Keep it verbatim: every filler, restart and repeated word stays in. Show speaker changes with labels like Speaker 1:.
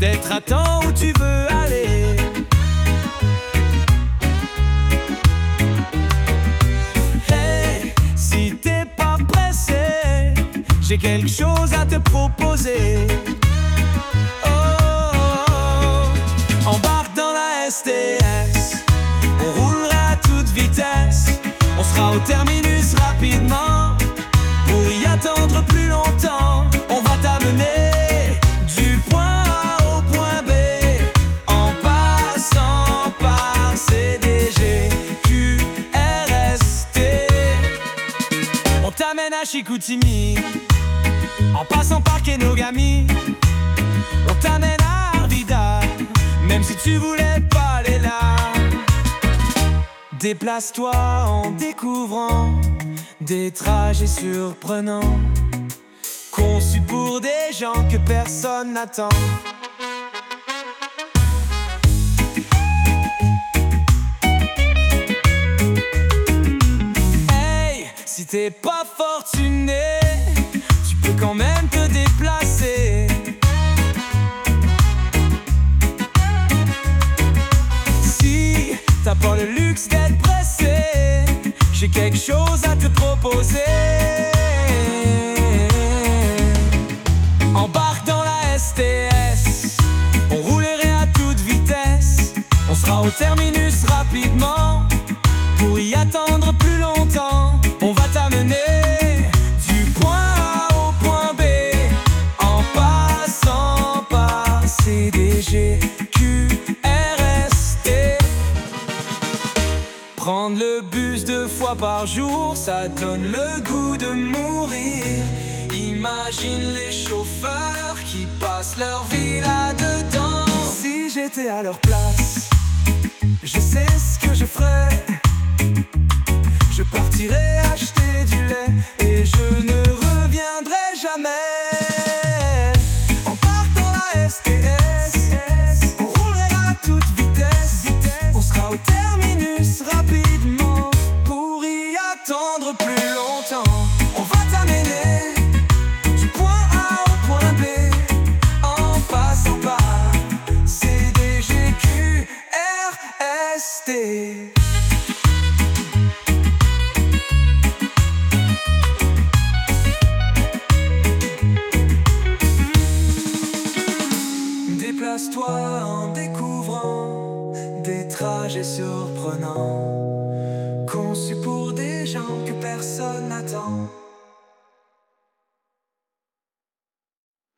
Speaker 1: d'être à temps où tu veux aller. Hey, si t'es pas pressé, j'ai quelque chose à te proposer. Oh, oh, oh. Embarque dans la S T S, on roulera à toute vitesse. On sera au terminus rapidement, pour y attendre plus longtemps. On va t'amener du point A au point B, en passant par C D G, Q, R S T. On t'amène à Chicoutimi, en passant par Kenogami. On t'amène à Arvida, même si tu voulais pas aller là. Déplace-toi en découvrant des trajets surprenants, conçus pour des gens que personne n'attend. Hey, si t'es pas fortuné, tu peux quand même te déplacer. Si t'as pas le luxe d'être pressé, j'ai quelque chose à te proposer. Embarque dans la S T S, on roulerait à toute vitesse. On sera au terminus rapidement, pour y attendre plus longtemps. On va t'amener du point A au point B, en passant par C D G, Q, R S T. Prendre le bus deux fois par jour, ça donne le goût de mourir. Imagine les chauffeurs qui passent leur vie là-dedans. Si j'étais à leur place, je sais ce que je ferais. Je partirais acheter du lait et je ne reviendrai jamais. On part dans la S T S, on roulerait à toute vitesse. On sera au terminus rapidement, pour y attendre plus longtemps. On va t'amener du point A au point B, en passant par C D G, Q, R S T. Déplace-toi en découvrant des trajets surprenants, conçus pour des gens que personne n'attend.